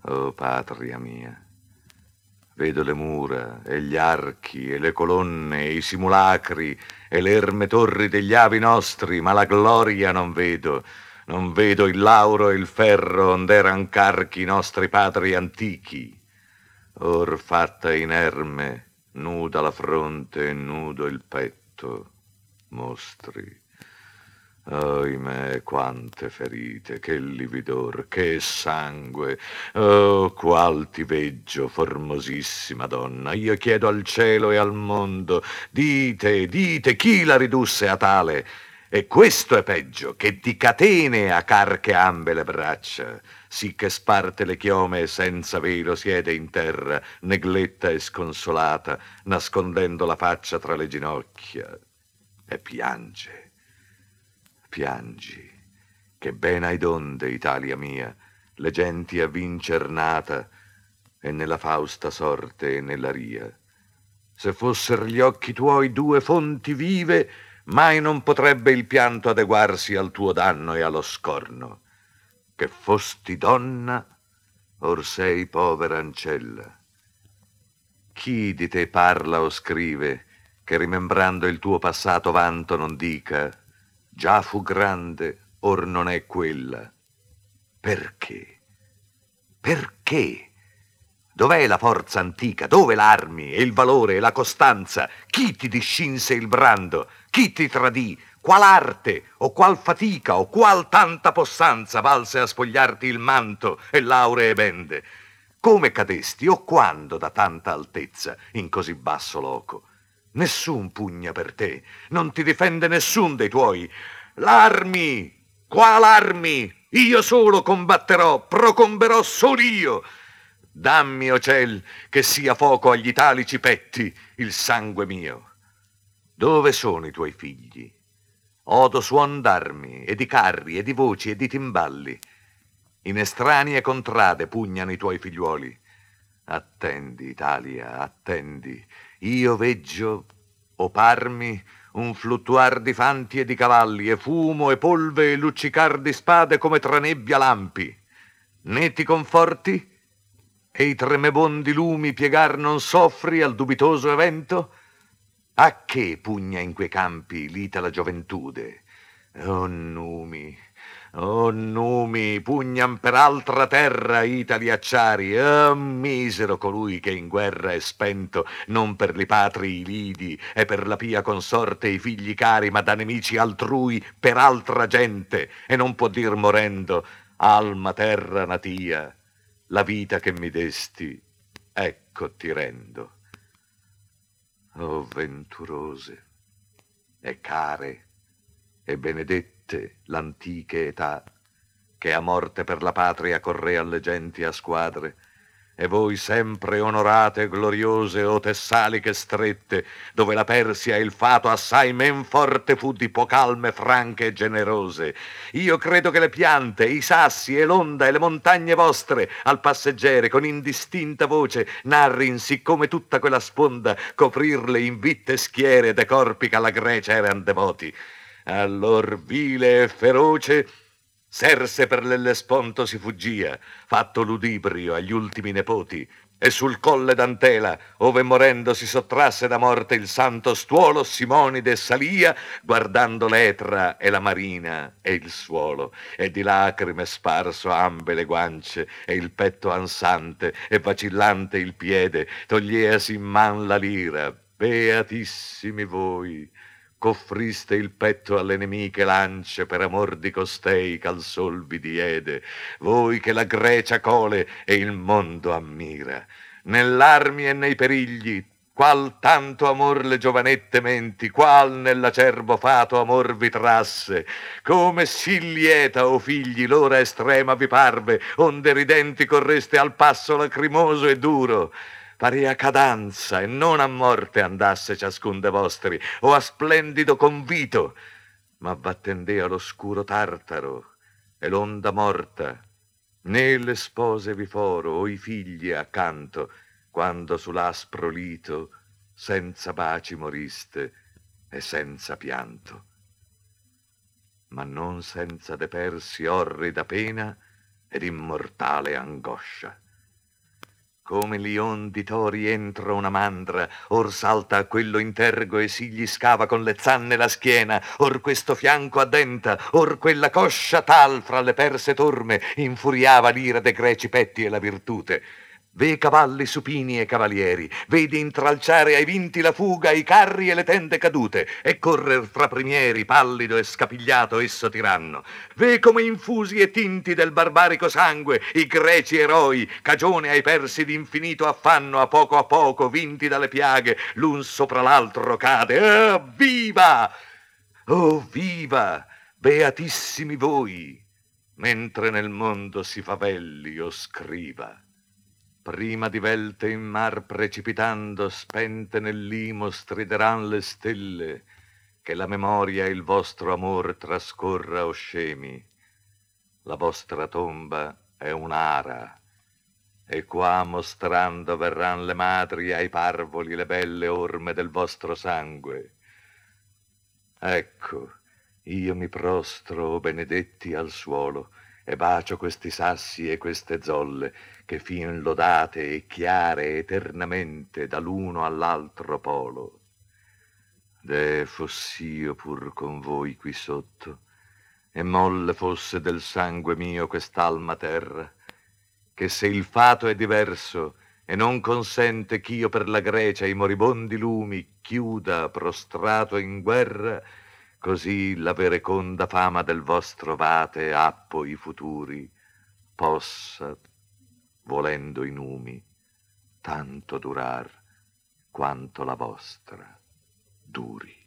Oh patria mia, vedo le mura e gli archi e le colonne e i simulacri e le erme torri degli avi nostri, ma la gloria non vedo. Non vedo il lauro e il ferro ond'eran carchi i nostri padri antichi. Or fatta inerme, nuda la fronte e nudo il petto, mostri. Oimè, quante ferite, che lividor, che sangue. Oh, qual ti veggio, formosissima donna. Io chiedo al cielo e al mondo, dite, chi la ridusse a tale? E questo è peggio, che di catene a carche ambe le braccia, sì che sparte le chiome e senza velo siede in terra, negletta e sconsolata, nascondendo la faccia tra le ginocchia, e piangi, che ben hai donde, Italia mia, le genti a vincer nata, e nella fausta sorte e nella ria. Se fosser gli occhi tuoi due fonti vive, mai non potrebbe il pianto adeguarsi al tuo danno e allo scorno. Che fosti donna, or sei povera ancella. Chi di te parla o scrive che rimembrando il tuo passato vanto non dica già fu grande, or non è quella? Perché? Perché? Dov'è la forza antica? Dove l'armi e il valore e la costanza? Chi ti discinse il brando? Chi ti tradì? Qual arte o qual fatica o qual tanta possanza valse a spogliarti il manto e lauree bende? Come cadesti o quando da tanta altezza in così basso loco? Nessun pugna per te, non ti difende nessun dei tuoi. L'armi! Qual armi? Io solo combatterò, procomberò solo io. Dammi, o ciel, che sia fuoco agli italici petti il sangue mio. Dove sono i tuoi figli? Odo suon d'armi e di carri e di voci e di timballi. In estranee contrade pugnano i tuoi figliuoli. Attendi, Italia, attendi. Io veggio, o parmi, un fluttuar di fanti e di cavalli, e fumo e polve e luccicar di spade come tra nebbia lampi. Né ti conforti? E i tremebondi lumi piegar non soffri al dubitoso evento? A che pugna in quei campi l'itala gioventude? Oh numi, pugnam per altra terra itali acciari. Oh misero colui che in guerra è spento, non per li patri i lidi e per la pia consorte i figli cari, ma da nemici altrui per altra gente, e non può dir morendo, alma terra natia, la vita che mi desti, ecco ti rendo. Oh venturose e care e benedette l'antiche età, che a morte per la patria corre alle genti a squadre, e voi sempre onorate e gloriose o tessaliche strette, dove la Persia e il fato assai men forte fu di poc'alme franche e generose. Io credo che le piante, i sassi e l'onda e le montagne vostre al passeggere con indistinta voce narrin siccome tutta quella sponda coprirle in vitte schiere de corpi che alla Grecia eran devoti. Allor vile e feroce Serse per l'Ellesponto si fuggia, fatto ludibrio agli ultimi nepoti, e sul colle d'Antela, ove morendo si sottrasse da morte il santo stuolo, Simonide salia, guardando l'Etra e la marina e il suolo, e di lacrime sparso ambe le guance e il petto ansante e vacillante il piede, toglieasi in man la lira. Beatissimi voi, qu'offriste il petto alle nemiche lance per amor di costei ch'al sol vi diede, voi che la Grecia cole e il mondo ammira. Nell'armi e nei perigli, qual tanto amor le giovanette menti, qual nell'acerbo fato amor vi trasse, come sì lieta, o figli, l'ora estrema vi parve, onde ridenti correste al passo lacrimoso e duro. Parea cadanza e non a morte andasse ciascun de vostri, o a splendido convito, ma v'attendea l'oscuro Tartaro e l'onda morta, né le spose vi foro o i figli accanto, quando sull'aspro lito senza baci moriste e senza pianto. Ma non senza depersi orrida pena ed immortale angoscia. Come lion di tori entro una mandra, or salta a quello intergo e si gli scava con le zanne la schiena, or questo fianco addenta, or quella coscia tal fra le perse torme infuriava l'ira de greci petti e la virtute. Ve cavalli supini e cavalieri, vedi intralciare ai vinti la fuga, i carri e le tende cadute, e correr fra primieri, pallido e scapigliato esso tiranno. Ve come infusi e tinti del barbarico sangue, i greci eroi, cagione ai persi d'infinito affanno, a poco, vinti dalle piaghe, l'un sopra l'altro cade. Viva! Oh, viva! Beatissimi voi! Mentre nel mondo si favelli o scriva. Prima divelte in mar precipitando, spente nell'imo strideran le stelle, che la memoria e il vostro amor trascorra o scemi. La vostra tomba è un'ara, e qua mostrando verran le madri ai parvoli le belle orme del vostro sangue. Ecco, io mi prostro, o benedetti, al suolo, e bacio questi sassi e queste zolle, che fin lodate e chiare eternamente dall'uno all'altro polo. De foss'io pur con voi qui sotto, e molle fosse del sangue mio quest'alma terra, che se il fato è diverso e non consente ch'io per la Grecia i moribondi lumi chiuda prostrato in guerra, così la vereconda fama del vostro vate appo i futuri possa, volendo i numi, tanto durar quanto la vostra duri.